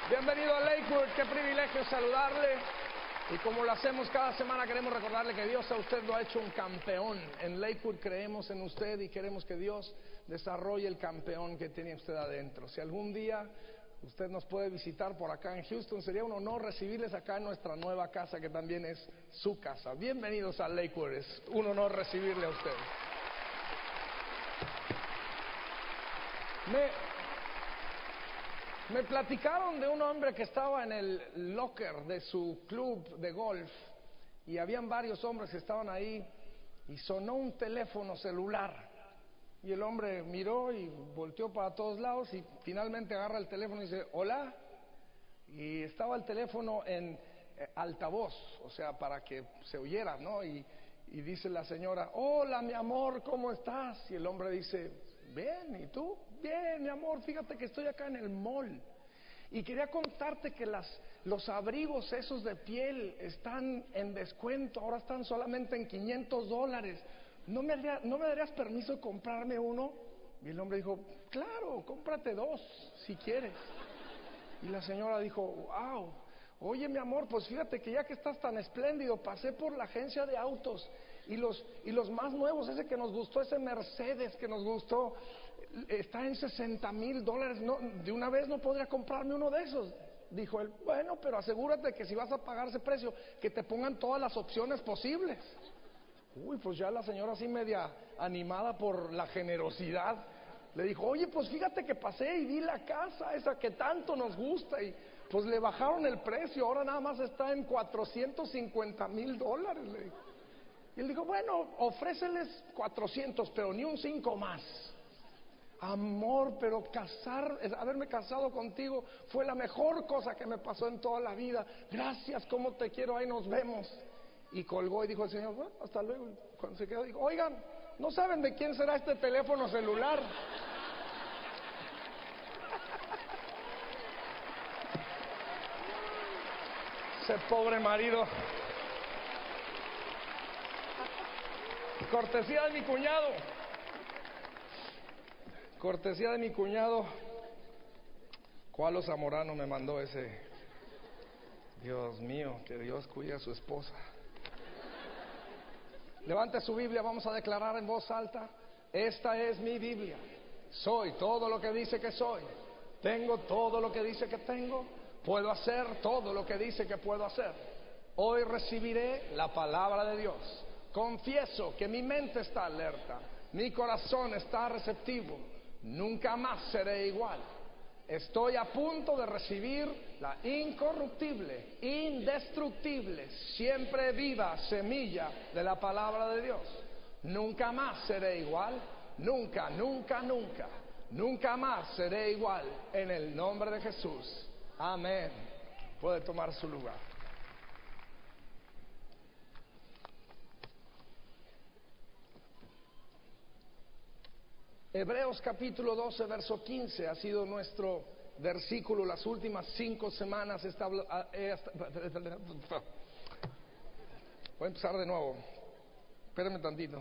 Bienvenido a Lakewood, qué privilegio saludarle. Y como lo hacemos cada semana, queremos recordarle que Dios a usted lo ha hecho un campeón. En Lakewood creemos en usted y queremos que Dios desarrolle el campeón que tiene usted adentro. Si algún día usted nos puede visitar por acá en Houston, sería un honor recibirles acá en nuestra nueva casa, que también es su casa. Bienvenidos a Lakewood, es un honor recibirle a ustedes. Me platicaron de un hombre que estaba en el locker de su club de golf y habían varios hombres que estaban ahí y sonó un teléfono celular y el hombre miró y volteó para todos lados y finalmente agarra el teléfono y dice: hola, y estaba el teléfono en altavoz, o sea, para que se oyera, ¿no? Y dice la señora: hola mi amor, ¿cómo estás? Y el hombre dice: bien, ¿y tú? Bien, mi amor, fíjate que estoy acá en el mall y quería contarte que los abrigos esos de piel están en descuento, ahora están solamente en $500. ¿No me darías permiso de comprarme uno? Y el hombre dijo: claro, cómprate dos si quieres. Y la señora dijo: wow, oye mi amor, pues fíjate que ya que estás tan espléndido, pasé por la agencia de autos y los más nuevos, ese que nos gustó, ese Mercedes que nos gustó, está en $60,000. No, de una vez no podría comprarme uno de esos. Dijo él: bueno, pero asegúrate que si vas a pagar ese precio, que te pongan todas las opciones posibles. Uy, pues ya la señora, así media animada por la generosidad, le dijo: oye, pues fíjate que pasé y vi la casa esa que tanto nos gusta y pues le bajaron el precio, ahora nada más está en $450,000, le dijo. Y él dijo: bueno, ofréceles 400, pero ni un 5 más. Amor, pero haberme casado contigo fue la mejor cosa que me pasó en toda la vida. Gracias, cómo te quiero, ahí nos vemos. Y colgó y dijo el señor: bueno, hasta luego. Y cuando se quedó dijo: oigan, ¿no saben de quién será este teléfono celular? Ese pobre marido. Cortesía de mi cuñado. Cortesía de mi cuñado. Cualo Zamorano me mandó ese. Dios mío, que Dios cuide a su esposa. Levante su Biblia, vamos a declarar en voz alta: esta es mi Biblia. Soy todo lo que dice que soy. Tengo todo lo que dice que tengo. Puedo hacer todo lo que dice que puedo hacer. Hoy recibiré la palabra de Dios. Confieso que mi mente está alerta, mi corazón está receptivo. Nunca más seré igual. Estoy a punto de recibir la incorruptible, indestructible, siempre viva semilla de la palabra de Dios. Nunca más seré igual. Nunca, nunca, nunca. Nunca más seré igual, en el nombre de Jesús. Amén. Puede tomar su lugar. Hebreos capítulo 12, verso 15 ha sido nuestro versículo las últimas 5 semanas. Voy a empezar de nuevo. Espérenme tantito.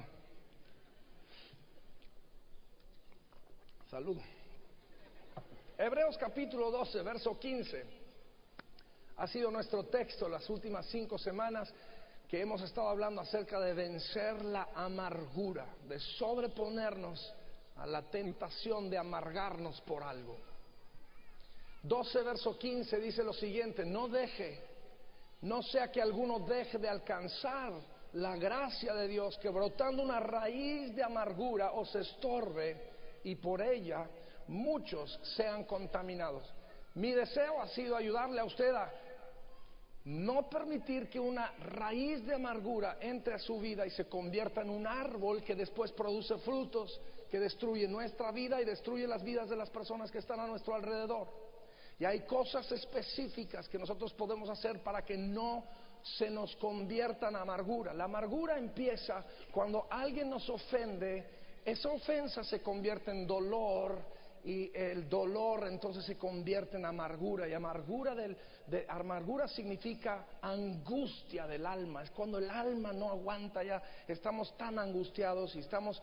Salud. Hebreos capítulo 12, verso 15 ha sido nuestro texto las últimas 5 semanas, que hemos estado hablando acerca de vencer la amargura, de sobreponernos a la tentación de amargarnos por algo. 12 verso 15 dice lo siguiente: no sea que alguno deje de alcanzar la gracia de Dios, que brotando una raíz de amargura os estorbe y por ella muchos sean contaminados. Mi deseo ha sido ayudarle a usted a no permitir que una raíz de amargura entre a su vida y se convierta en un árbol que después produce frutos que destruye nuestra vida y destruye las vidas de las personas que están a nuestro alrededor. Y hay cosas específicas que nosotros podemos hacer para que no se nos convierta en amargura. La amargura empieza cuando alguien nos ofende. Esa ofensa se convierte en dolor y el dolor entonces se convierte en amargura. Y amargura significa angustia del alma. Es cuando el alma no aguanta, ya estamos tan angustiados y estamos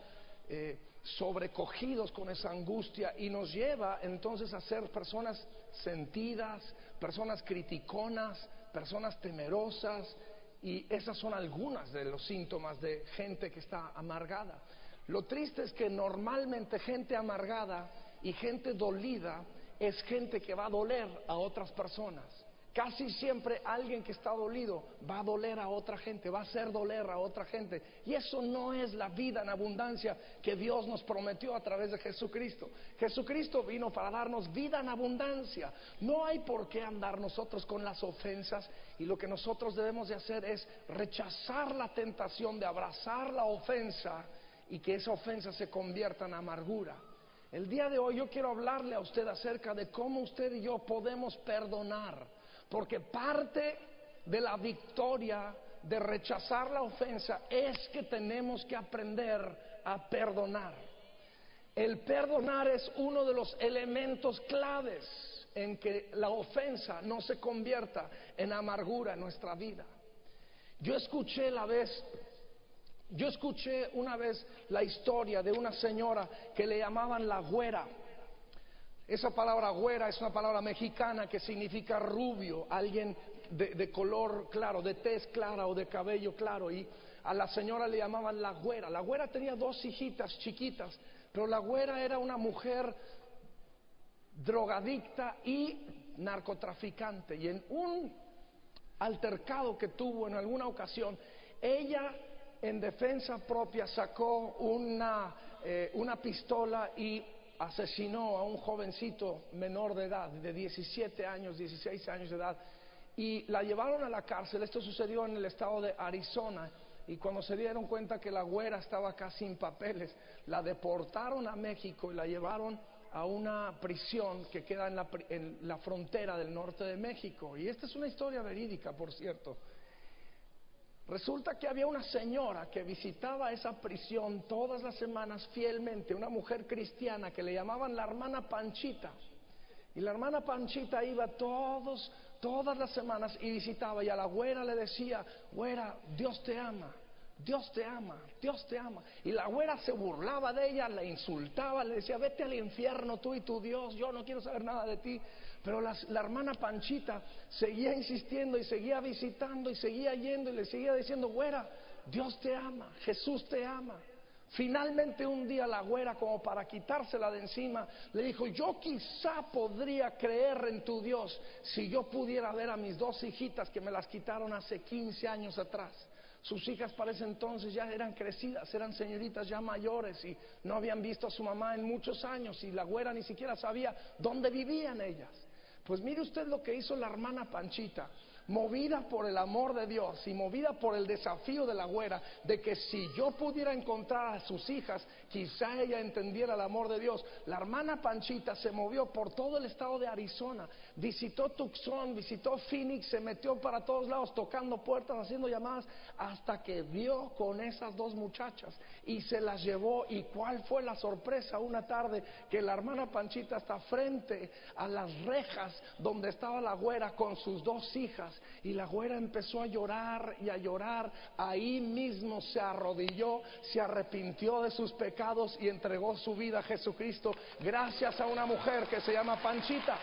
sobrecogidos con esa angustia, y nos lleva entonces a ser personas sentidas, personas criticonas, personas temerosas, y esas son algunas de los síntomas de gente que está amargada. Lo triste es que normalmente gente amargada y gente dolida es gente que va a doler a otras personas. Casi siempre alguien que está dolido va a doler a otra gente, va a hacer doler a otra gente. Y eso no es la vida en abundancia que Dios nos prometió a través de Jesucristo. Jesucristo vino para darnos vida en abundancia. No hay por qué andar nosotros con las ofensas, y lo que nosotros debemos de hacer es rechazar la tentación de abrazar la ofensa y que esa ofensa se convierta en amargura. El día de hoy yo quiero hablarle a usted acerca de cómo usted y yo podemos perdonar. Porque parte de la victoria de rechazar la ofensa es que tenemos que aprender a perdonar. El perdonar es uno de los elementos claves en que la ofensa no se convierta en amargura en nuestra vida. Yo escuché una vez la historia de una señora que le llamaban la güera. Esa palabra güera es una palabra mexicana que significa rubio, alguien de color claro, de tez clara o de cabello claro, y a la señora le llamaban la güera. La güera tenía 2 hijitas chiquitas, pero la güera era una mujer drogadicta y narcotraficante, y en un altercado que tuvo en alguna ocasión, ella en defensa propia sacó una pistola y asesinó a un jovencito menor de edad, de 17 años, 16 años de edad, y la llevaron a la cárcel. Esto sucedió en el estado de Arizona, y cuando se dieron cuenta que la güera estaba acá sin papeles, la deportaron a México y la llevaron a una prisión que queda en la frontera del norte de México. Y esta es una historia verídica, por cierto. Resulta que había una señora que visitaba esa prisión todas las semanas fielmente, una mujer cristiana que le llamaban la hermana Panchita. Y la hermana Panchita iba todas las semanas y visitaba, y a la güera le decía: güera, Dios te ama, Dios te ama, Dios te ama. Y la güera se burlaba de ella, la insultaba, le decía: vete al infierno tú y tu Dios, yo no quiero saber nada de ti. Pero la hermana Panchita seguía insistiendo y seguía visitando y seguía yendo y le seguía diciendo: güera, Dios te ama, Jesús te ama. Finalmente un día la güera, como para quitársela de encima, le dijo: yo quizá podría creer en tu Dios si yo pudiera ver a mis 2 hijitas que me las quitaron hace 15 años atrás. Sus hijas para ese entonces ya eran crecidas, eran señoritas ya mayores y no habían visto a su mamá en muchos años, y la güera ni siquiera sabía dónde vivían ellas. Pues mire usted lo que hizo la hermana Panchita. Movida por el amor de Dios y movida por el desafío de la güera, de que si yo pudiera encontrar a sus hijas, quizá ella entendiera el amor de Dios, la hermana Panchita se movió por todo el estado de Arizona, visitó Tucson, visitó Phoenix, se metió para todos lados tocando puertas, haciendo llamadas, hasta que dio con esas 2 muchachas y se las llevó. ¿Y cuál fue la sorpresa? Una tarde que la hermana Panchita está frente a las rejas donde estaba la güera con sus 2 hijas, y la güera empezó a llorar y a llorar. Ahí mismo se arrodilló, se arrepintió de sus pecados y entregó su vida a Jesucristo, gracias a una mujer que se llama Panchita.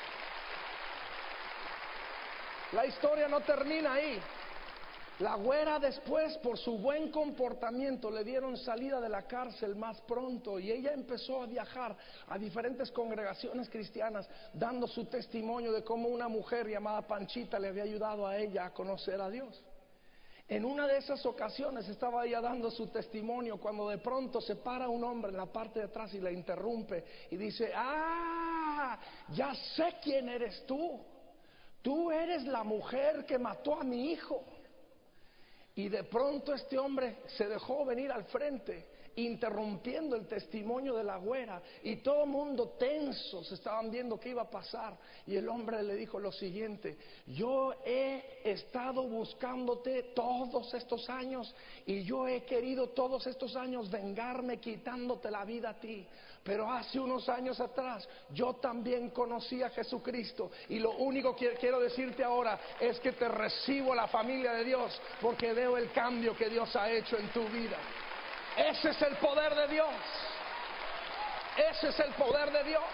La historia no termina ahí. La güera después, por su buen comportamiento, le dieron salida de la cárcel más pronto, y ella empezó a viajar a diferentes congregaciones cristianas dando su testimonio de cómo una mujer llamada Panchita le había ayudado a ella a conocer a Dios. En una de esas ocasiones estaba ella dando su testimonio cuando de pronto se para un hombre en la parte de atrás y la interrumpe y dice: ya sé quién eres tú. Tú eres la mujer que mató a mi hijo. Y de pronto este hombre se dejó venir al frente, interrumpiendo el testimonio de la güera, y todo el mundo tenso se estaban viendo qué iba a pasar. Y el hombre le dijo lo siguiente: yo he estado buscándote todos estos años, y yo he querido todos estos años vengarme quitándote la vida a ti, pero hace unos años atrás yo también conocí a Jesucristo, y lo único que quiero decirte ahora es que te recibo a la familia de Dios, porque veo el cambio que Dios ha hecho en tu vida. Ese es el poder de Dios. Ese es el poder de Dios.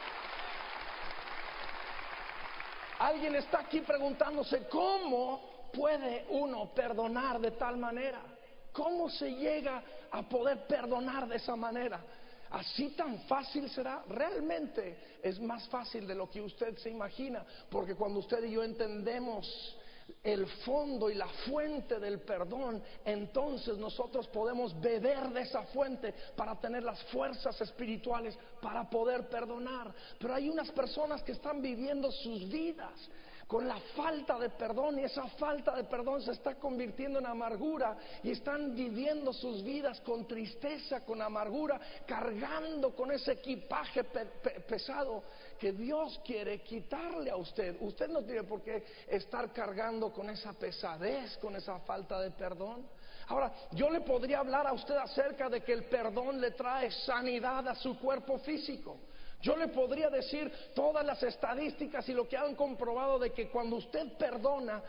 Alguien está aquí preguntándose, ¿cómo puede uno perdonar de tal manera? ¿Cómo se llega a poder perdonar de esa manera? ¿Así tan fácil será? Realmente es más fácil de lo que usted se imagina, porque cuando usted y yo entendemos el fondo y la fuente del perdón, entonces nosotros podemos beber de esa fuente para tener las fuerzas espirituales para poder perdonar. Pero hay unas personas que están viviendo sus vidas con la falta de perdón, y esa falta de perdón se está convirtiendo en amargura, y están viviendo sus vidas con tristeza, con amargura, cargando con ese equipaje pesado que Dios quiere quitarle a usted. Usted no tiene por qué estar cargando con esa pesadez, con esa falta de perdón. Ahora, yo le podría hablar a usted acerca de que el perdón le trae sanidad a su cuerpo físico. Yo le podría decir todas las estadísticas y lo que han comprobado de que cuando usted perdona,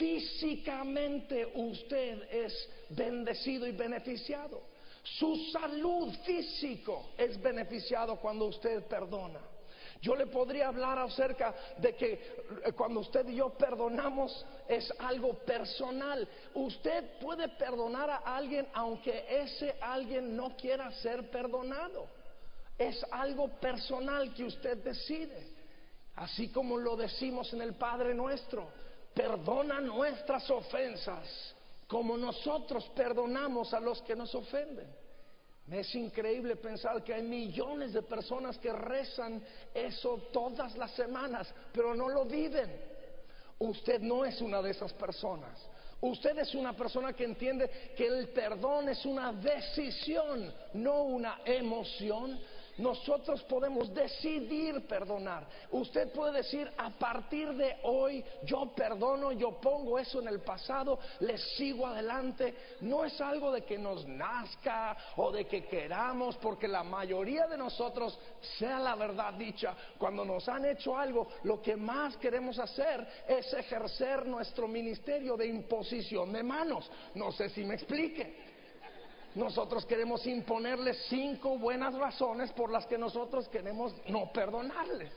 físicamente usted es bendecido y beneficiado. Su salud físico es beneficiado cuando usted perdona. Yo le podría hablar acerca de que cuando usted y yo perdonamos es algo personal. Usted puede perdonar a alguien aunque ese alguien no quiera ser perdonado. Es algo personal que usted decide. Así como lo decimos en el Padre Nuestro: perdona nuestras ofensas como nosotros perdonamos a los que nos ofenden. Me es increíble pensar que hay millones de personas que rezan eso todas las semanas, pero no lo viven. Usted no es una de esas personas. Usted es una persona que entiende que el perdón es una decisión, no una emoción. Nosotros podemos decidir perdonar. Usted puede decir: a partir de hoy yo perdono, yo pongo eso en el pasado, le sigo adelante. No es algo de que nos nazca o de que queramos, porque la mayoría de nosotros, sea la verdad dicha, cuando nos han hecho algo, lo que más queremos hacer es ejercer nuestro ministerio de imposición de manos. No sé si me explique. Nosotros queremos imponerles 5 buenas razones por las que nosotros queremos no perdonarles.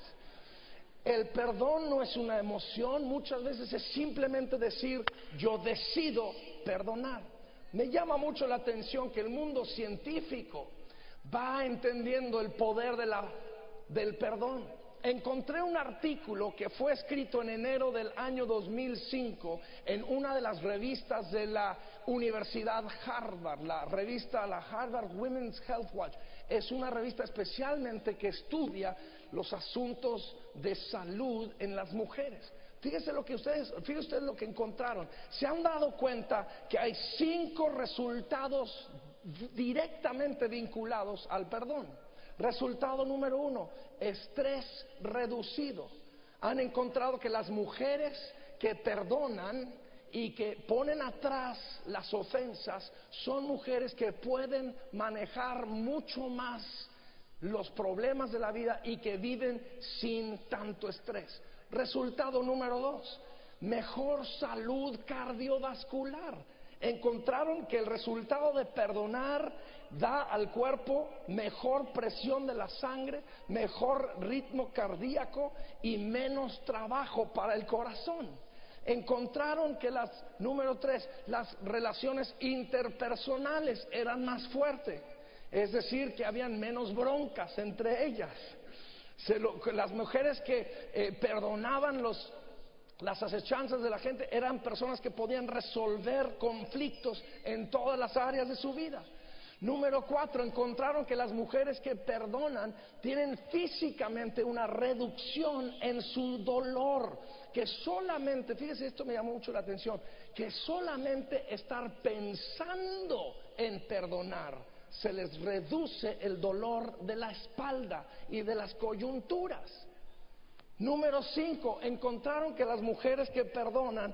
El perdón no es una emoción, muchas veces es simplemente decir: yo decido perdonar. Me llama mucho la atención que el mundo científico va entendiendo el poder del perdón. Encontré un artículo que fue escrito en enero del año 2005 en una de las revistas de la Universidad Harvard, la Harvard Women's Health Watch. Es una revista especialmente que estudia los asuntos de salud en las mujeres. Fíjense ustedes lo que encontraron. Se han dado cuenta que hay 5 resultados directamente vinculados al perdón. Resultado número 1: estrés reducido. Han encontrado que las mujeres que perdonan y que ponen atrás las ofensas son mujeres que pueden manejar mucho más los problemas de la vida y que viven sin tanto estrés. Resultado número 2: mejor salud cardiovascular. Encontraron que el resultado de perdonar da al cuerpo mejor presión de la sangre, mejor ritmo cardíaco y menos trabajo para el corazón. Encontraron que número 3, las relaciones interpersonales eran más fuertes, es decir, que habían menos broncas entre ellas. Las mujeres que perdonaban las acechanzas de la gente eran personas que podían resolver conflictos en todas las áreas de su vida. Número 4, encontraron que las mujeres que perdonan tienen físicamente una reducción en su dolor, que solamente, fíjese, esto me llamó mucho la atención, que solamente estar pensando en perdonar se les reduce el dolor de la espalda y de las coyunturas. Número 5, encontraron que las mujeres que perdonan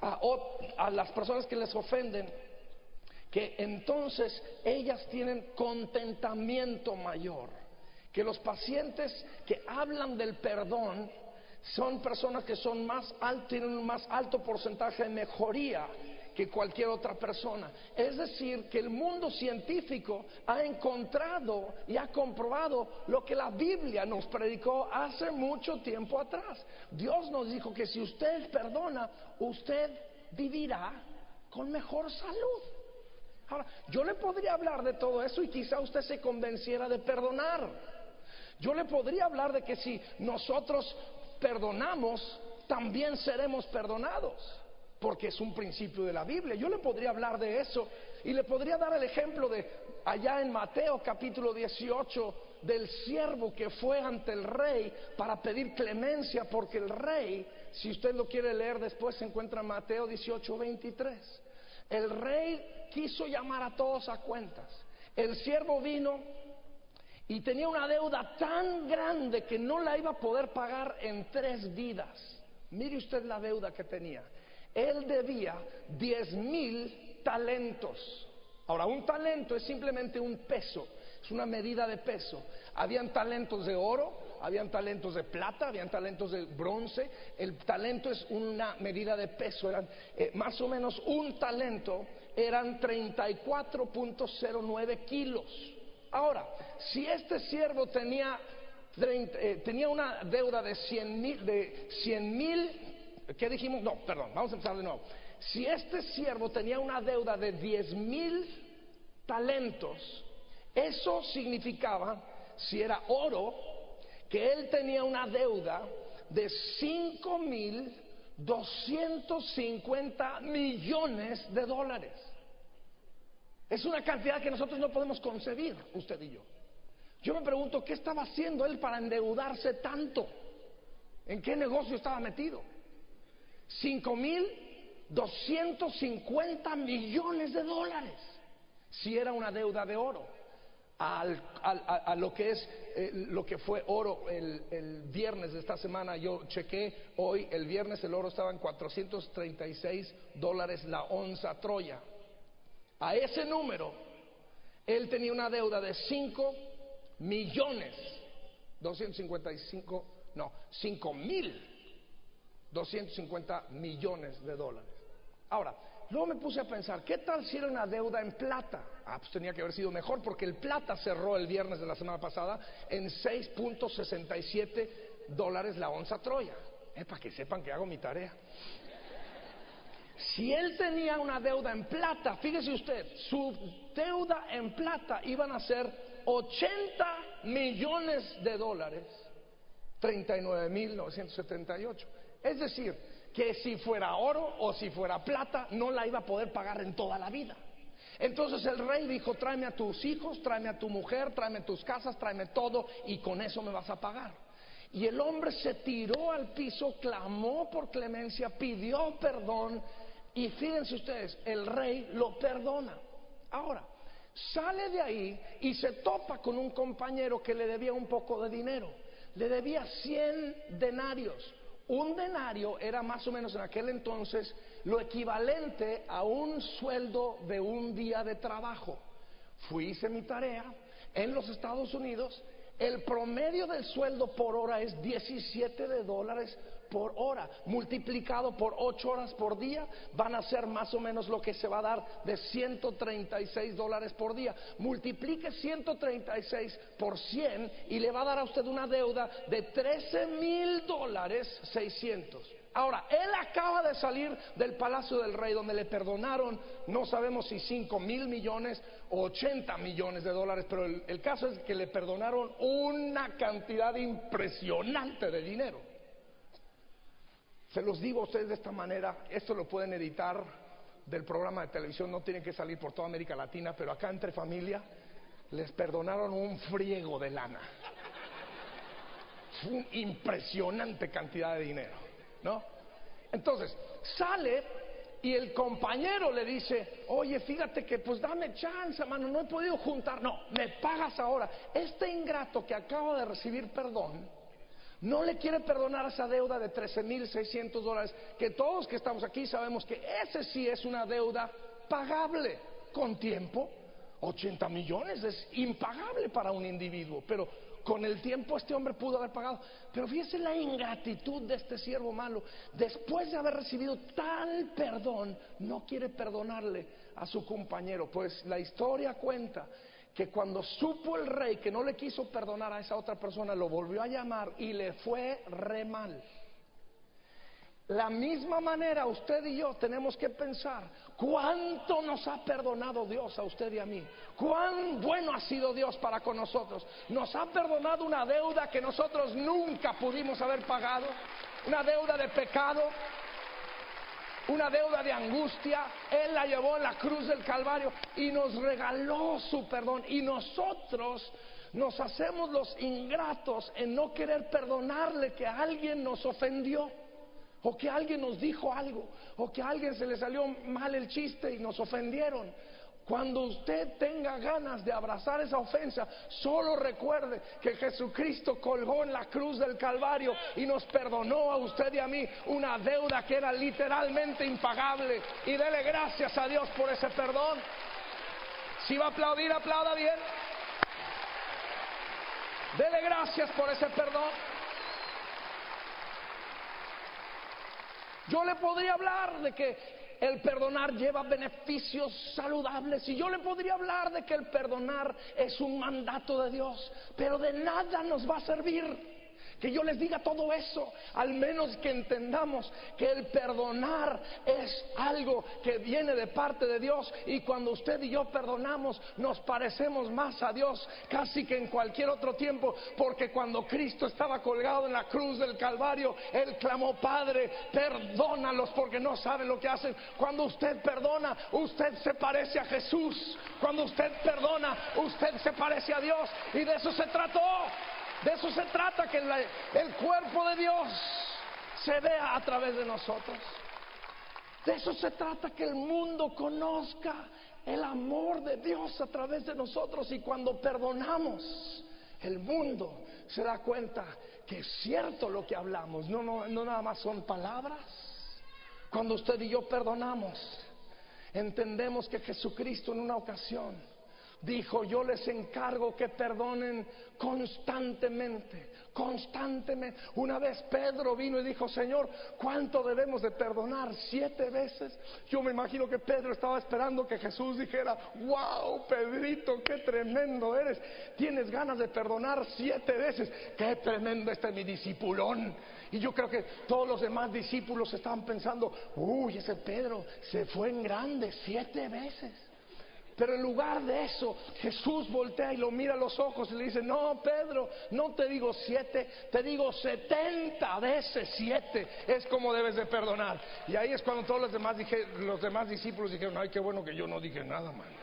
a las personas que les ofenden, que entonces ellas tienen contentamiento mayor. Que los pacientes que hablan del perdón son personas que son más altos, tienen un más alto porcentaje de mejoría que cualquier otra persona. Es decir, que el mundo científico ha encontrado y ha comprobado lo que la Biblia nos predicó hace mucho tiempo atrás. Dios nos dijo que si usted perdona, usted vivirá con mejor salud. Ahora, yo le podría hablar de todo eso y quizá usted se convenciera de perdonar. Yo le podría hablar de que si nosotros perdonamos, también seremos perdonados, porque es un principio de la Biblia. Yo le podría hablar de eso y le podría dar el ejemplo de allá en Mateo capítulo 18 del siervo que fue ante el rey para pedir clemencia, porque el rey, si usted lo quiere leer después, se encuentra en Mateo 18:23. El rey quiso llamar a todos a cuentas. El siervo vino y tenía una deuda tan grande que no la iba a poder pagar en 3 vidas. Mire usted la deuda que tenía. Él debía 10,000 talentos. Ahora, un talento es simplemente un peso, es una medida de peso. Habían talentos de oro, habían talentos de plata, habían talentos de bronce. El talento es una medida de peso. Eran más o menos un talento eran 34.09 kilos. Ahora, si este siervo tenía una deuda de 100,000, ¿qué dijimos? No, perdón, vamos a empezar de nuevo. Si este siervo tenía una deuda de 10,000 talentos, eso significaba, si era oro, que él tenía una deuda de 5,250 millones de dólares. Es una cantidad que nosotros no podemos concebir, usted y yo. Yo me pregunto, ¿qué estaba haciendo él para endeudarse tanto? ¿En qué negocio estaba metido? 5,250 millones de dólares, si era una deuda de oro. A lo que es lo que fue oro el viernes de esta semana, yo chequé hoy, el viernes el oro estaba en $436 la onza Troya. A ese número él tenía una deuda de 5,250 millones de dólares. Ahora, luego me puse a pensar, ¿qué tal si era una deuda en plata? Pues tenía que haber sido mejor, porque el plata cerró el viernes de la semana pasada en $6.67 la onza Troya. Para que sepan que hago mi tarea. Si él tenía una deuda en plata, fíjese usted, su deuda en plata iban a ser 80 millones de dólares, 39,978. Es decir, que si fuera oro o si fuera plata, no la iba a poder pagar en toda la vida. Entonces el rey dijo, tráeme a tus hijos, tráeme a tu mujer, tráeme tus casas, tráeme todo, y con eso me vas a pagar. Y el hombre se tiró al piso, clamó por clemencia, pidió perdón, y fíjense ustedes, el rey lo perdona. Ahora, sale de ahí y se topa con un compañero que le debía un poco de dinero. Le debía 100 denarios. Un denario era más o menos en aquel entonces lo equivalente a un sueldo de un día de trabajo. Hice mi tarea. En los Estados Unidos, el promedio del sueldo por hora es $17 por hora, multiplicado por 8 horas por día, van a ser más o menos lo que se va a dar de $136 por día. Multiplique 136 por 100 y le va a dar a usted una deuda de $13,600. Ahora, él acaba de salir del palacio del rey, donde le perdonaron, no sabemos si 5,000 millones o 80 millones de dólares, pero el caso es que le perdonaron una cantidad impresionante de dinero. Se los digo a ustedes de esta manera, esto lo pueden editar del programa de televisión, no tienen que salir por toda América Latina, pero acá entre familia les perdonaron un friego de lana. Fue una impresionante cantidad de dinero, ¿no? Entonces, sale y el compañero le dice, oye, fíjate que pues dame chance, mano, no he podido juntar. No, me pagas ahora. Este ingrato que acaba de recibir perdón no le quiere perdonar esa deuda de $13,600, que todos que estamos aquí sabemos que ese sí es una deuda pagable con tiempo. 80 millones es impagable para un individuo, pero con el tiempo este hombre pudo haber pagado. Pero fíjese la ingratitud de este siervo malo. Después de haber recibido tal perdón, no quiere perdonarle a su compañero. Pues la historia cuenta que cuando supo el rey que no le quiso perdonar a esa otra persona, lo volvió a llamar y le fue re mal. La misma manera usted y yo tenemos que pensar cuánto nos ha perdonado Dios a usted y a mí, cuán bueno ha sido Dios para con nosotros. Nos ha perdonado una deuda que nosotros nunca pudimos haber pagado, una deuda de pecado, una deuda de angustia. Él la llevó en la cruz del Calvario y nos regaló su perdón, y nosotros nos hacemos los ingratos en no querer perdonarle que alguien nos ofendió, o que alguien nos dijo algo, o que a alguien se le salió mal el chiste y nos ofendieron. Cuando usted tenga ganas de abrazar esa ofensa, solo recuerde que Jesucristo colgó en la cruz del Calvario y nos perdonó a usted y a mí una deuda que era literalmente impagable, y dele gracias a Dios por ese perdón. Si va a aplaudir, aplauda bien. Dele gracias por ese perdón. Yo le podría hablar de que el perdonar lleva beneficios saludables, y yo le podría hablar de que el perdonar es un mandato de Dios, pero de nada nos va a servir que yo les diga todo eso, al menos que entendamos que el perdonar es algo que viene de parte de Dios. Y cuando usted y yo perdonamos, nos parecemos más a Dios casi que en cualquier otro tiempo, porque cuando Cristo estaba colgado en la cruz del Calvario, Él clamó: Padre, perdónalos porque no saben lo que hacen. Cuando usted perdona, usted se parece a Jesús. Cuando usted perdona, usted se parece a Dios, y de eso se trató. De eso se trata, que el cuerpo de Dios se vea a través de nosotros. De eso se trata, que el mundo conozca el amor de Dios a través de nosotros. Y cuando perdonamos, el mundo se da cuenta que es cierto lo que hablamos, no nada más son palabras. Cuando usted y yo perdonamos, entendemos que Jesucristo en una ocasión dijo: yo les encargo que perdonen constantemente. Una vez Pedro vino y dijo: Señor, ¿cuánto debemos de perdonar? 7 veces. Yo me imagino que Pedro estaba esperando que Jesús dijera: wow, Pedrito, qué tremendo eres, tienes ganas de perdonar 7 veces, qué tremendo mi discipulón. Y yo creo que todos los demás discípulos estaban pensando: uy, ese Pedro se fue en grande 7 veces. Pero en lugar de eso, Jesús voltea y lo mira a los ojos y le dice: no, Pedro, no te digo 7, te digo 70 veces 7 es como debes de perdonar. Y ahí es cuando todos los demás discípulos dijeron: ay, qué bueno que yo no dije nada, man.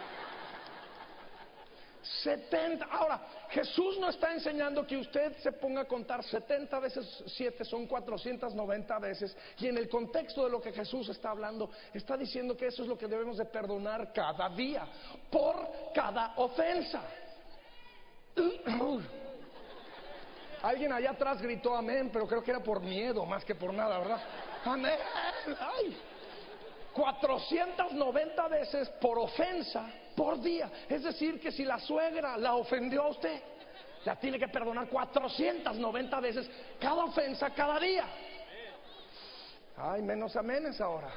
70. Ahora, Jesús no está enseñando que usted se ponga a contar 70 veces 7, son 490 veces. Y en el contexto de lo que Jesús está hablando, está diciendo que eso es lo que debemos de perdonar cada día, por cada ofensa. Alguien allá atrás gritó amén, pero creo que era por miedo más que por nada, ¿verdad? Amén. Ay. 490 veces por ofensa por día. Es decir, que si la suegra la ofendió a usted, la tiene que perdonar 490 veces cada ofensa cada día. Ay, menos amenes ahora.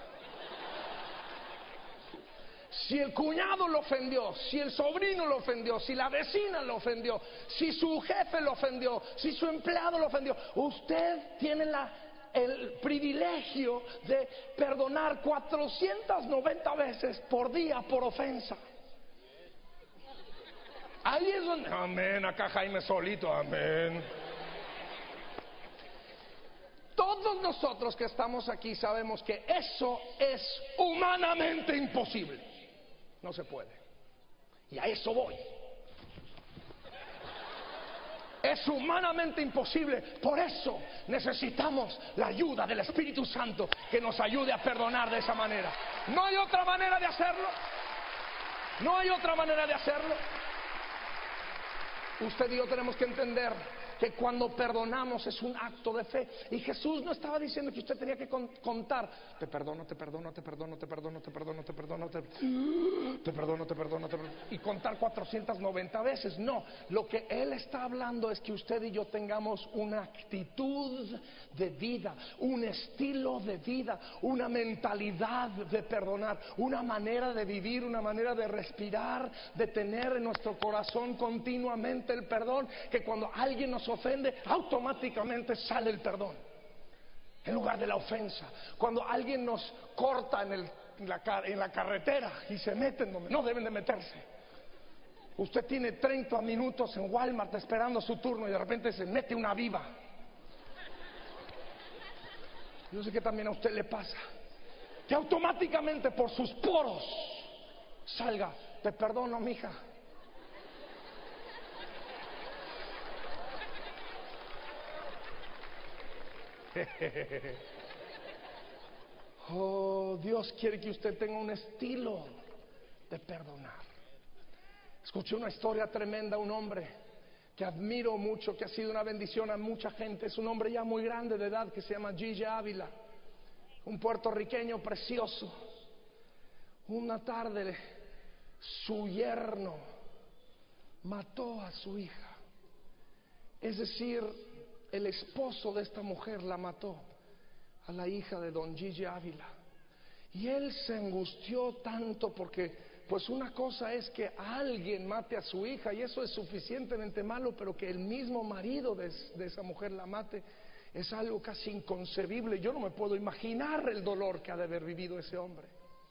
Si el cuñado lo ofendió, si el sobrino lo ofendió, si la vecina lo ofendió, si su jefe lo ofendió, si su empleado lo ofendió, usted tiene el privilegio de perdonar 490 veces por día por ofensa. Ahí es donde, amén, acá Jaime solito, amén. Todos nosotros que estamos aquí sabemos que eso es humanamente imposible. No se puede. Y a eso voy. Es humanamente imposible. Por eso necesitamos la ayuda del Espíritu Santo, que nos ayude a perdonar de esa manera. No hay otra manera de hacerlo. No hay otra manera de hacerlo. Usted y yo tenemos que entender que cuando perdonamos es un acto de fe. Y Jesús no estaba diciendo que usted tenía que contar: te perdono, te perdono, te perdono, te perdono, te perdono, te perdono, te perdono, te perdono, y contar 490 veces. No, lo que Él está hablando es que usted y yo tengamos una actitud de vida, un estilo de vida, una mentalidad de perdonar, una manera de vivir, una manera de respirar, de tener en nuestro corazón continuamente el perdón, que cuando alguien nos ofende automáticamente sale el perdón en lugar de la ofensa. Cuando alguien nos corta en la carretera y se meten donde no deben de meterse, usted tiene 30 minutos en Walmart esperando su turno y de repente se mete una viva. Yo sé que también a usted le pasa, que automáticamente por sus poros salga: te perdono, mija. Oh, Dios quiere que usted tenga un estilo de perdonar. Escuché una historia tremenda, un hombre que admiro mucho, que ha sido una bendición a mucha gente. Es un hombre ya muy grande de edad que se llama Gigi Ávila, un puertorriqueño precioso. Una tarde su yerno mató a su hija, es decir, el esposo de esta mujer la mató a la hija de don Gigi Ávila. Y él se angustió tanto porque, pues una cosa es que alguien mate a su hija y eso es suficientemente malo, pero que el mismo marido de esa mujer la mate es algo casi inconcebible. Yo no me puedo imaginar el dolor que ha de haber vivido ese hombre.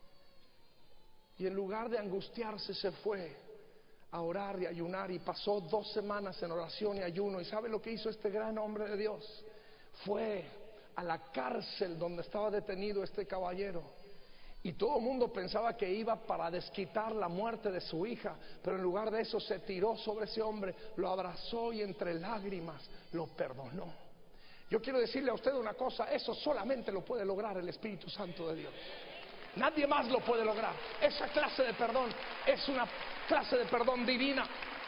Y en lugar de angustiarse se fue a orar y ayunar, y pasó 2 semanas en oración y ayuno. ¿Y sabe lo que hizo este gran hombre de Dios? Fue a la cárcel donde estaba detenido este caballero, y todo el mundo pensaba que iba para desquitar la muerte de su hija, pero en lugar de eso se tiró sobre ese hombre, lo abrazó y entre lágrimas lo perdonó. Yo quiero decirle a usted una cosa: eso solamente lo puede lograr el Espíritu Santo de Dios. Nadie más lo puede lograr. Esa clase de perdón es una clase de perdón divina.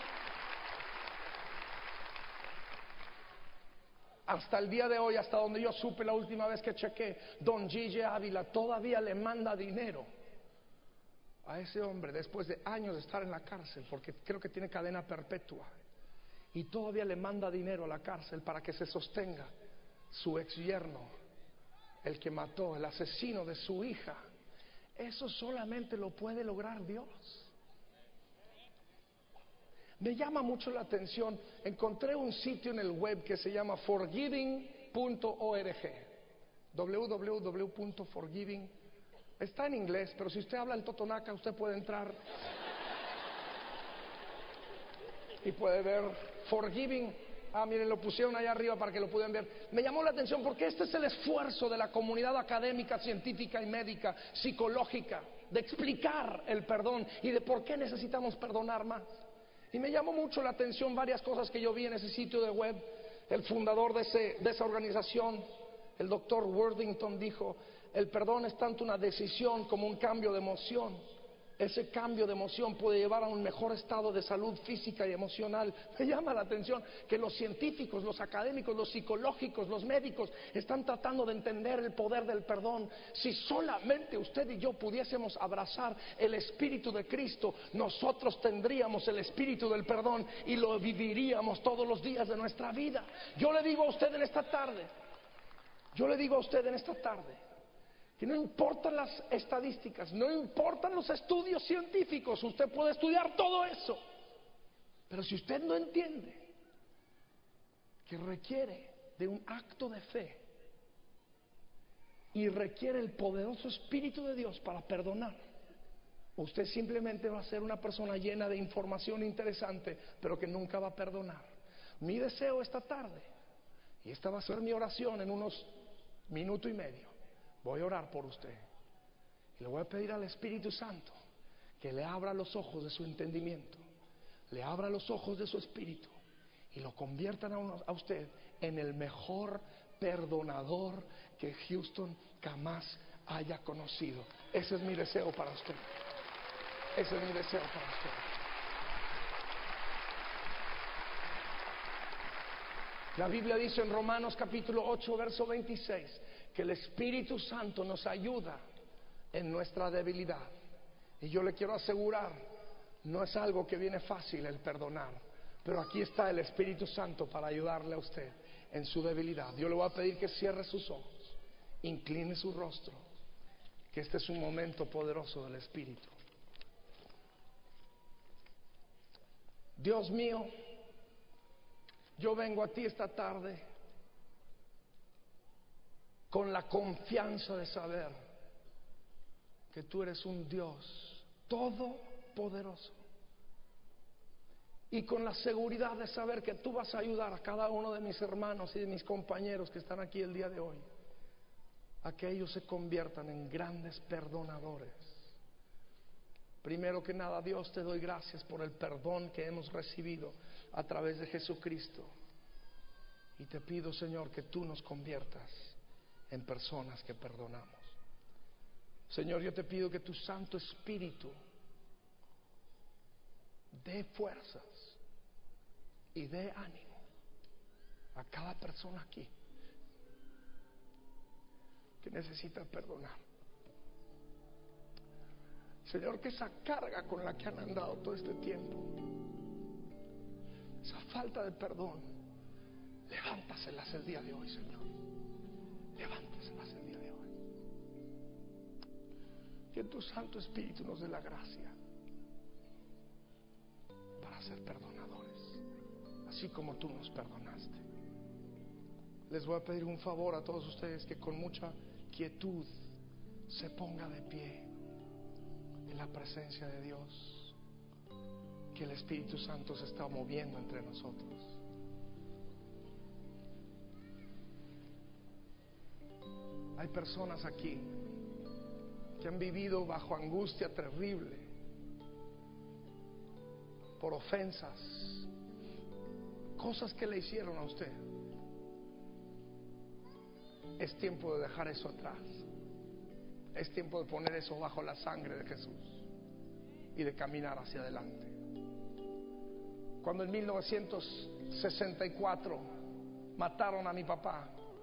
Hasta el día de hoy, hasta donde yo supe la última vez que chequé, don Gigi Ávila todavía le manda dinero a ese hombre después de años de estar en la cárcel, porque creo que tiene cadena perpetua, y todavía le manda dinero a la cárcel para que se sostenga su ex yerno, el que mató, el asesino de su hija. Eso solamente lo puede lograr Dios. Me llama mucho la atención, encontré un sitio en el web que se llama forgiving.org, www.forgiving. Está en inglés, pero si usted habla el totonaca, usted puede entrar y puede ver Forgiving. Miren, lo pusieron allá arriba para que lo puedan ver. Me llamó la atención porque este es el esfuerzo de la comunidad académica, científica y médica, psicológica, de explicar el perdón y de por qué necesitamos perdonar más. Y me llamó mucho la atención varias cosas que yo vi en ese sitio de web. El fundador de esa organización, el doctor Worthington, dijo: el perdón es tanto una decisión como un cambio de emoción. Ese cambio de emoción puede llevar a un mejor estado de salud física y emocional. Me llama la atención que los científicos, los académicos, los psicológicos, los médicos están tratando de entender el poder del perdón. Si solamente usted y yo pudiésemos abrazar el Espíritu de Cristo, nosotros tendríamos el Espíritu del perdón y lo viviríamos todos los días de nuestra vida. Yo le digo a usted en esta tarde, que no importan las estadísticas, no importan los estudios científicos, usted puede estudiar todo eso, pero si usted no entiende que requiere de un acto de fe y requiere el poderoso Espíritu de Dios para perdonar, usted simplemente va a ser una persona llena de información interesante, pero que nunca va a perdonar. Mi deseo esta tarde, y esta va a ser mi oración en unos minuto y medio, voy a orar por usted y le voy a pedir al Espíritu Santo que le abra los ojos de su entendimiento, le abra los ojos de su espíritu y lo conviertan a usted en el mejor perdonador que Houston jamás haya conocido. Ese es mi deseo para usted. Ese es mi deseo para usted. La Biblia dice en Romanos capítulo 8, verso 26, que el Espíritu Santo nos ayuda en nuestra debilidad. Y yo le quiero asegurar, no es algo que viene fácil el perdonar, pero aquí está el Espíritu Santo para ayudarle a usted en su debilidad. Yo le voy a pedir que cierre sus ojos, incline su rostro, que este es un momento poderoso del Espíritu. Dios mío, yo vengo a ti esta tarde con la confianza de saber que tú eres un Dios todopoderoso y con la seguridad de saber que tú vas a ayudar a cada uno de mis hermanos y de mis compañeros que están aquí el día de hoy a que ellos se conviertan en grandes perdonadores. Primero que nada, Dios, te doy gracias por el perdón que hemos recibido a través de Jesucristo. Y te pido, Señor, que tú nos conviertas en personas que perdonamos. Señor, yo te pido que tu Santo Espíritu dé fuerzas y dé ánimo a cada persona aquí que necesita perdonar. Señor, que esa carga con la que han andado todo este tiempo, esa falta de perdón, levántaselas el día de hoy, Señor. Levántaselas el día de hoy. Que tu Santo Espíritu nos dé la gracia para ser perdonadores, así como tú nos perdonaste. Les voy a pedir un favor a todos ustedes, que con mucha quietud se ponga de pie en la presencia de Dios, que el Espíritu Santo se está moviendo entre nosotros. Hay personas aquí que han vivido bajo angustia terrible por ofensas, cosas que le hicieron a usted. Es tiempo de dejar eso atrás. Es tiempo de poner eso bajo la sangre de Jesús y de caminar hacia adelante. Cuando en 1964 mataron a mi papá,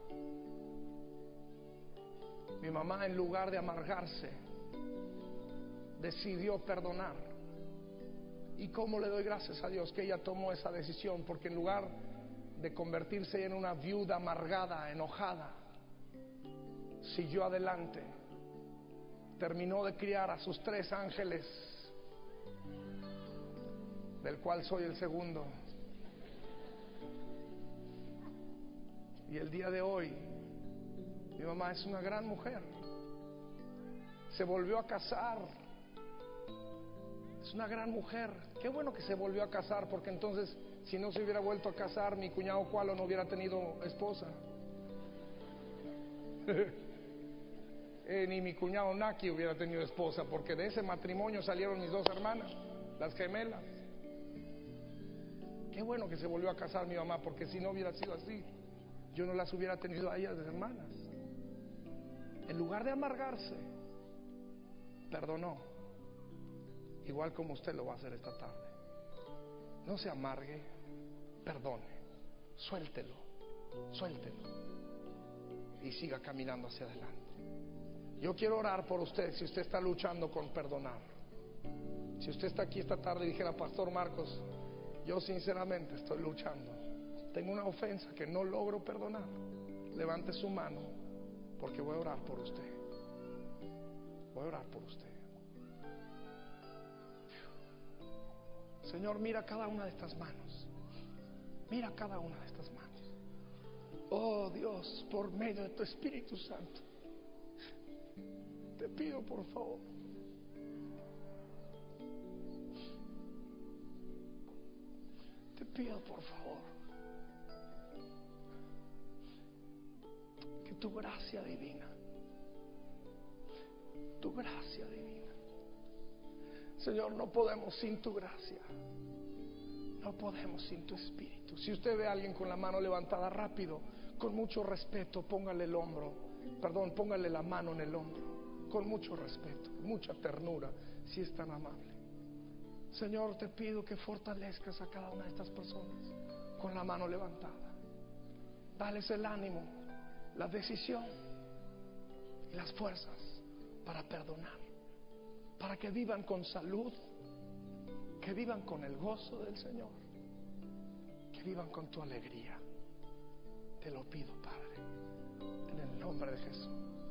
mi mamá, en lugar de amargarse, decidió perdonar. Y cómo le doy gracias a Dios que ella tomó esa decisión, porque en lugar de convertirse en una viuda amargada, enojada, siguió adelante. Terminó de criar a sus 3 ángeles, del cual soy el segundo. Y el día de hoy, mi mamá es una gran mujer. Se volvió a casar. Es una gran mujer. Qué bueno que se volvió a casar, porque entonces, si no se hubiera vuelto a casar, mi cuñado Cualo no hubiera tenido esposa. Ni mi cuñado Naki hubiera tenido esposa, porque de ese matrimonio salieron mis 2 hermanas, las gemelas. Qué bueno que se volvió a casar mi mamá, porque si no hubiera sido así, yo no las hubiera tenido a ellas de hermanas. En lugar de amargarse, perdonó, igual como usted lo va a hacer esta tarde. No se amargue, perdone, suéltelo y siga caminando hacia adelante. Yo quiero orar por usted si usted está luchando con perdonar. Si usted está aquí esta tarde y dijera: Pastor Marcos, yo sinceramente estoy luchando, tengo una ofensa que no logro perdonar, levante su mano, porque voy a orar por usted. Voy a orar por usted. Señor, mira cada una de estas manos. Mira cada una de estas manos. Oh Dios, por medio de tu Espíritu Santo, te pido por favor, te pido por favor, que tu gracia divina, Señor, no podemos sin tu gracia, no podemos sin tu Espíritu. Si usted ve a alguien con la mano levantada, rápido, con mucho respeto, póngale la mano en el hombro, con mucho respeto, mucha ternura, si es tan amable. Señor, te pido que fortalezcas a cada una de estas personas con la mano levantada. Dales el ánimo, la decisión y las fuerzas para perdonar, para que vivan con salud, que vivan con el gozo del Señor, que vivan con tu alegría. Te lo pido, Padre, en el nombre de Jesús.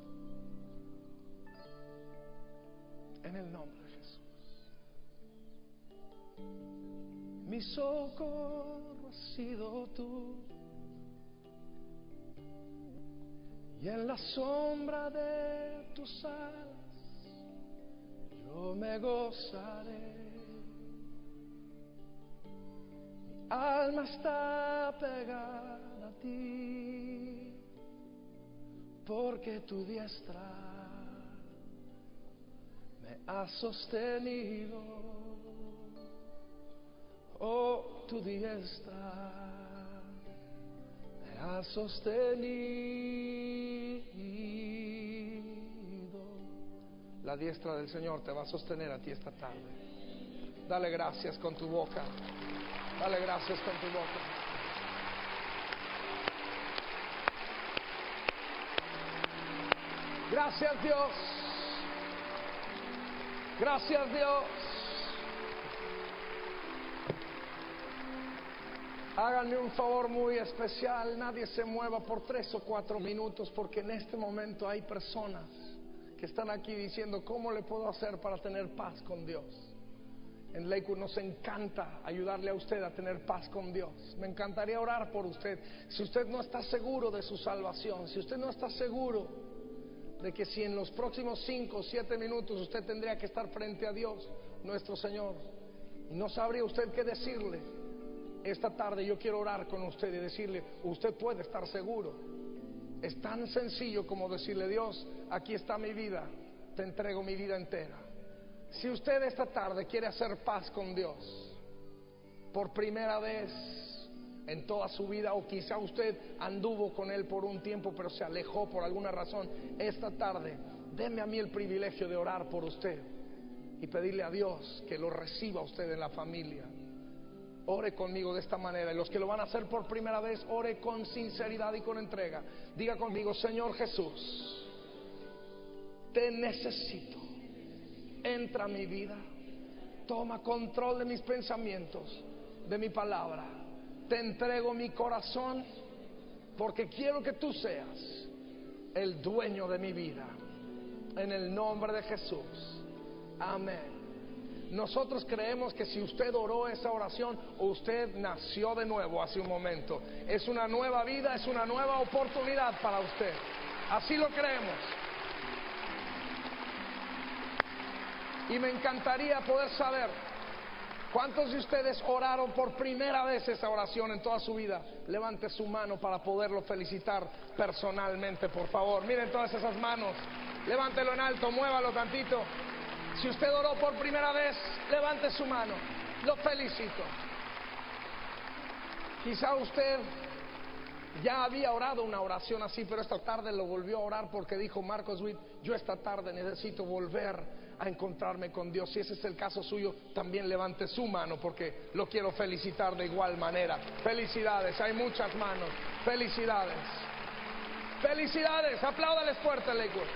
En el nombre de Jesús. Mi socorro has sido tú, y en la sombra de tus alas yo me gozaré. Mi alma está pegada a ti, porque tu diestra me ha sostenido. Oh, tu diestra me ha sostenido. La diestra del Señor te va a sostener a ti esta tarde. Dale gracias con tu boca. Dale gracias con tu boca. Gracias, Dios. Gracias, Dios. Háganme un favor muy especial. Nadie se mueva por 3 o 4 minutos, porque en este momento hay personas que están aquí diciendo: ¿cómo le puedo hacer para tener paz con Dios? En Lakewood nos encanta ayudarle a usted a tener paz con Dios. Me encantaría orar por usted. Si usted no está seguro de su salvación, si usted no está seguro de que si en los próximos 5 o 7 minutos usted tendría que estar frente a Dios nuestro Señor, y no sabría usted qué decirle, esta tarde yo quiero orar con usted y decirle: usted puede estar seguro. Es tan sencillo como decirle: Dios, aquí está mi vida, te entrego mi vida entera. Si usted esta tarde quiere hacer paz con Dios por primera vez en toda su vida, o quizá usted anduvo con Él por un tiempo pero se alejó por alguna razón, esta tarde deme a mí el privilegio de orar por usted y pedirle a Dios que lo reciba usted en la familia. Ore conmigo de esta manera, y los que lo van a hacer por primera vez, ore con sinceridad y con entrega. Diga conmigo: Señor Jesús, te necesito. Entra a mi vida, toma control de mis pensamientos, de mi palabra. Te entrego mi corazón, porque quiero que tú seas el dueño de mi vida. En el nombre de Jesús, amén. Nosotros creemos que si usted oró esa oración, usted nació de nuevo hace un momento. Es una nueva vida, es una nueva oportunidad para usted. Así lo creemos. Y me encantaría poder saber cuántos de ustedes oraron por primera vez esa oración en toda su vida. Levante su mano para poderlo felicitar personalmente, por favor. Miren todas esas manos. Levántelo en alto, muévalo tantito. Si usted oró por primera vez, levante su mano. Lo felicito. Quizá usted ya había orado una oración así, pero esta tarde lo volvió a orar porque dijo: Marcos Witt, yo esta tarde necesito volver a encontrarme con Dios. Si ese es el caso suyo, también levante su mano, porque lo quiero felicitar de igual manera. Felicidades, hay muchas manos. Felicidades. Felicidades, apláudales fuerte, Lakewood.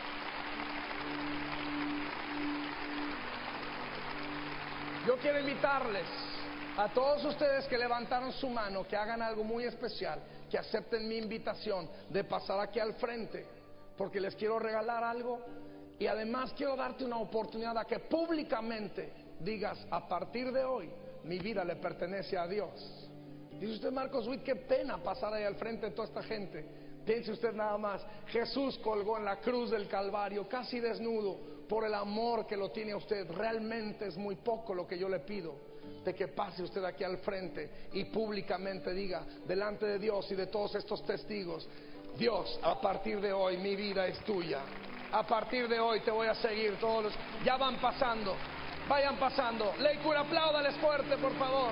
Yo quiero invitarles a todos ustedes que levantaron su mano, que hagan algo muy especial, que acepten mi invitación de pasar aquí al frente, porque les quiero regalar algo, y además quiero darte una oportunidad a que públicamente digas: a partir de hoy mi vida le pertenece a Dios. Dice usted: Marcos Witt, qué pena pasar ahí al frente de toda esta gente. Piense usted nada más: Jesús colgó en la cruz del Calvario casi desnudo por el amor que lo tiene a usted. Realmente es muy poco lo que yo le pido, de que pase usted aquí al frente y públicamente diga delante de Dios y de todos estos testigos: Dios, a partir de hoy mi vida es tuya. A partir de hoy te voy a seguir. Todos los... ya van pasando, vayan pasando. Lakewood, apláudales fuerte, por favor.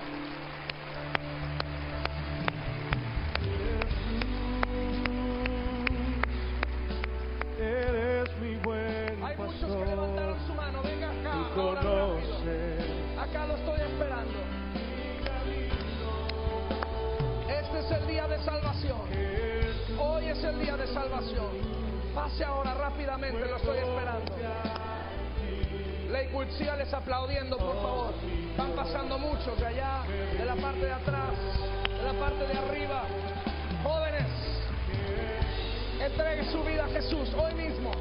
Eres mi buen Hay muchos pastor. que levantaron su mano. Venga acá, Tú ahora rápido. conoces Acá lo estoy esperando. Este es el día de salvación. salvación. Pase ahora rápidamente, lo estoy esperando. Lakewood, sígales aplaudiendo, por favor. Están pasando muchos de allá, de la parte de atrás, de la parte de arriba. Jóvenes, entregue su vida a Jesús hoy mismo.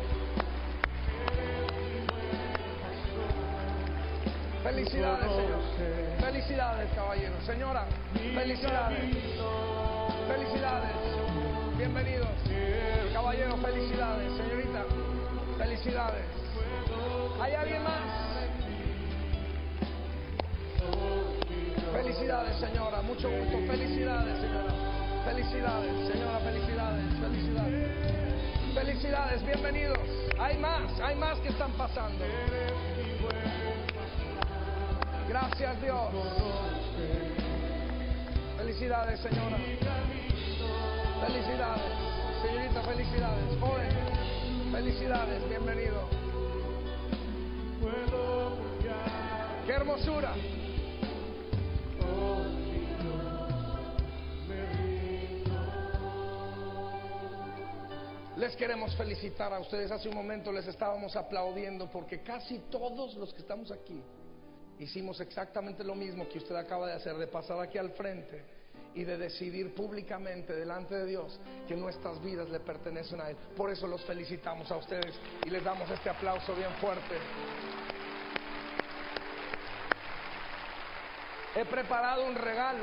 Felicidades, Señor. Felicidades, caballero. Señora, felicidades. Felicidades. Bienvenidos. Caballero, felicidades. Señorita, felicidades. ¿Hay alguien más? Felicidades, señora. Mucho gusto. Felicidades, señora. Felicidades, señora. Felicidades. Felicidades. Felicidades. Bienvenidos. Hay más que están pasando. Gracias, Dios. Felicidades, señora. Felicidades. Señorita, felicidades. Joven, felicidades. Bienvenido. ¡Qué hermosura! Les queremos felicitar a ustedes. Hace un momento les estábamos aplaudiendo porque casi todos los que estamos aquí hicimos exactamente lo mismo que usted acaba de hacer, de pasar aquí al frente y de decidir públicamente delante de Dios que nuestras vidas le pertenecen a Él. Por eso los felicitamos a ustedes y les damos este aplauso bien fuerte. He preparado un regalo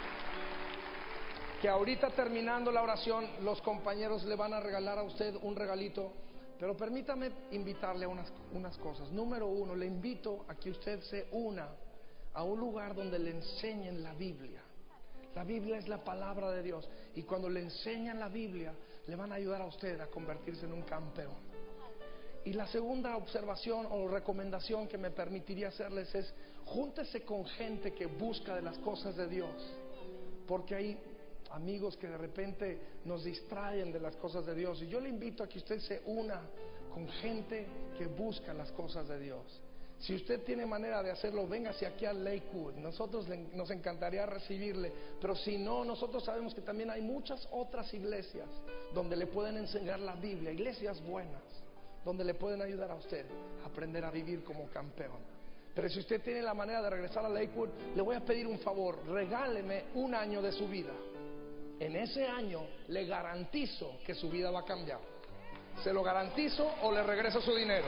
que ahorita, terminando la oración, los compañeros le van a regalar a usted un regalito. Pero permítame invitarle a unas cosas. Número uno, le invito a que usted se una a un lugar donde le enseñen la Biblia. La Biblia es la palabra de Dios, y cuando le enseñan la Biblia le van a ayudar a usted a convertirse en un campeón. Y la segunda observación o recomendación que me permitiría hacerles es: júntese con gente que busca de las cosas de Dios, porque hay amigos que de repente nos distraen de las cosas de Dios. Y yo le invito a que usted se una con gente que busca las cosas de Dios. Si usted tiene manera de hacerlo, véngase aquí a Lakewood. Nosotros nos encantaría recibirle. Pero si no, nosotros sabemos que también hay muchas otras iglesias donde le pueden enseñar la Biblia, iglesias buenas, donde le pueden ayudar a usted a aprender a vivir como campeón. Pero si usted tiene la manera de regresar a Lakewood, le voy a pedir un favor: regáleme un año de su vida. En ese año le garantizo que su vida va a cambiar. Se lo garantizo, o le regreso su dinero.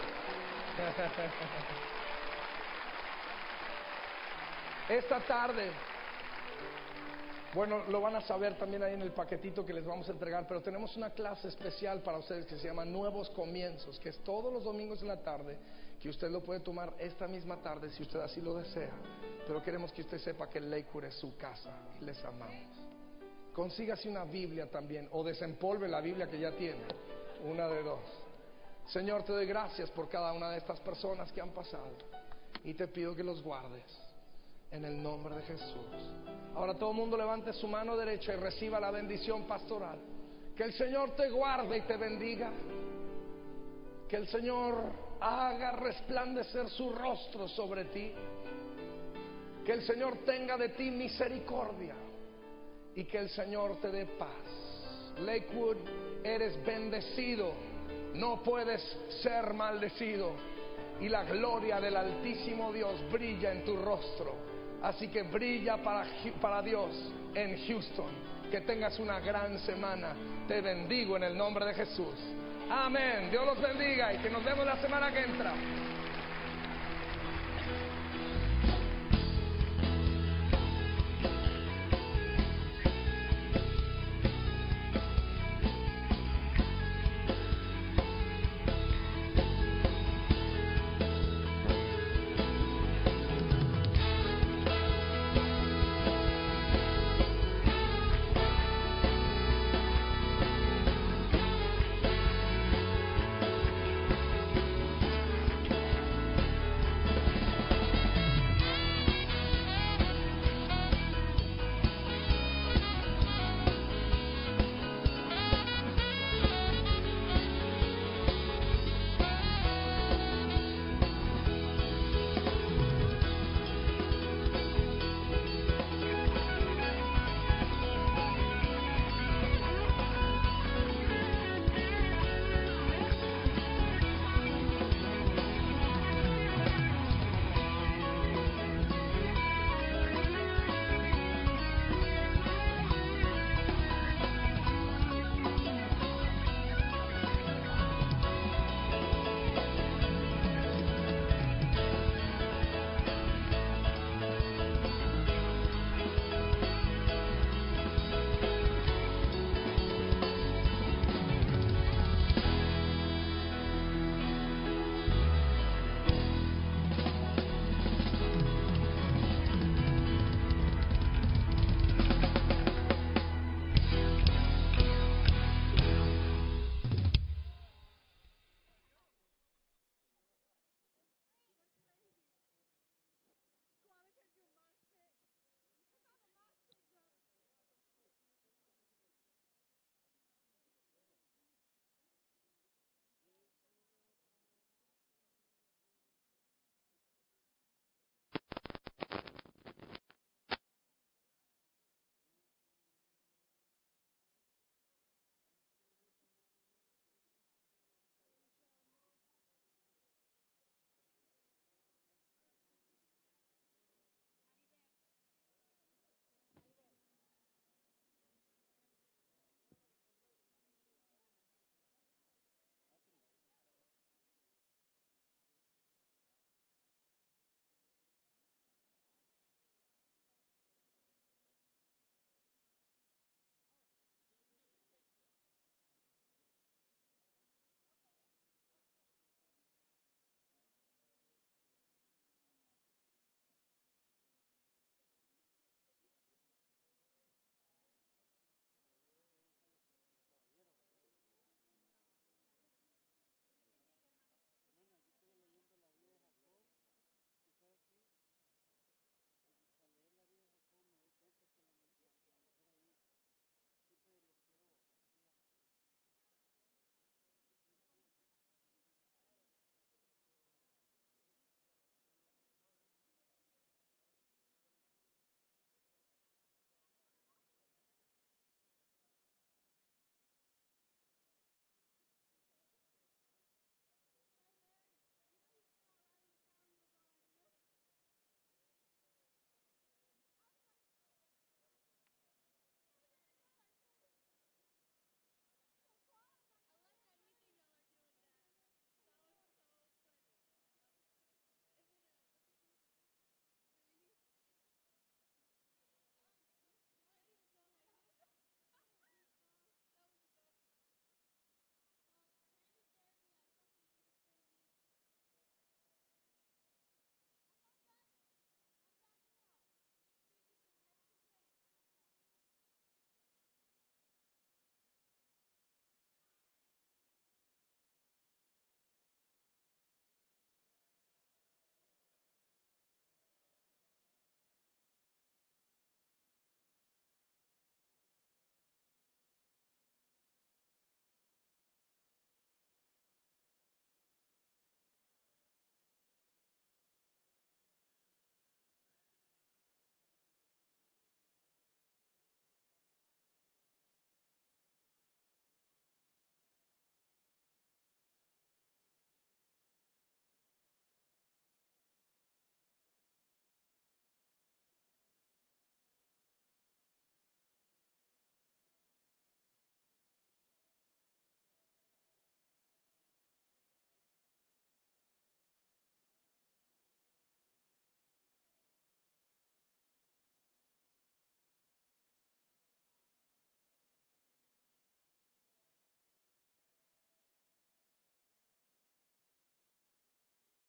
Esta tarde, bueno, lo van a saber también ahí en el paquetito que les vamos a entregar, pero tenemos una clase especial para ustedes que se llama Nuevos Comienzos, que es todos los domingos en la tarde, que usted lo puede tomar esta misma tarde si usted así lo desea. Pero queremos que usted sepa que Lakewood es su casa y les amamos. Consígase una Biblia también, o desempolve la Biblia que ya tiene. Una de dos. Señor, te doy gracias por cada una de estas personas que han pasado, y te pido que los guardes en el nombre de Jesús. Ahora todo el mundo levante su mano derecha y reciba la bendición pastoral. Que el Señor te guarde y te bendiga. Que el Señor haga resplandecer su rostro sobre ti. Que el Señor tenga de ti misericordia, y que el Señor te dé paz. Lakewood, eres bendecido, no puedes ser maldecido, y la gloria del Altísimo Dios brilla en tu rostro. Así que brilla para Dios en Houston. Que tengas una gran semana. Te bendigo en el nombre de Jesús. Amén. Dios los bendiga y que nos vemos la semana que entra.